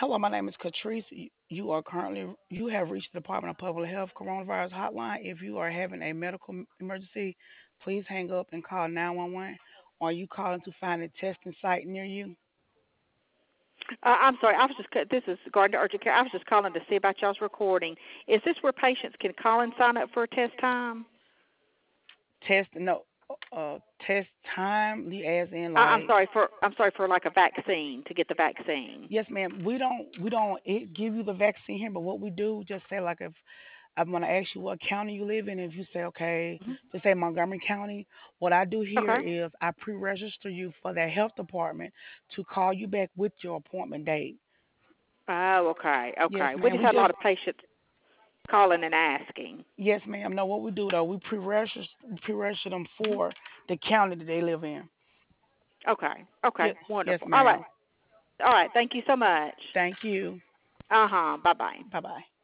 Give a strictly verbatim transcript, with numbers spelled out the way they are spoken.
Hello, my name is Catrice. You you are currently you have reached the Department of Public Health Coronavirus Hotline. If you are having a medical m- emergency, please hang up and call nine one one. Or are you calling to find a testing site near you? Uh, I'm sorry. I was just ca- this is Gardner Urgent Care. I was just calling to see about y'all's recording. Is this where patients can call and sign up for a test time? Test no, uh, test timely as in I, I'm like sorry for I'm sorry for like a vaccine to get the vaccine. yes, ma'am. We don't we don't it give you the vaccine here, but what we do just say like if I'm gonna ask you what county you live in. If you say okay, Hmm. just say Montgomery County. What I do here Okay. is I pre-register you for the health department to call you back with your appointment date. Oh, okay, Yes, okay. We ma'am. just We had a lot just of patients calling and asking. yes, ma'am. No, what we do though, we pre-register pre-register them Hmm. for the county that they live in. Okay, okay, Yes, yes, wonderful. All right, ma'am. all right. Thank you so much. Thank you. Uh huh. Bye bye. Bye bye.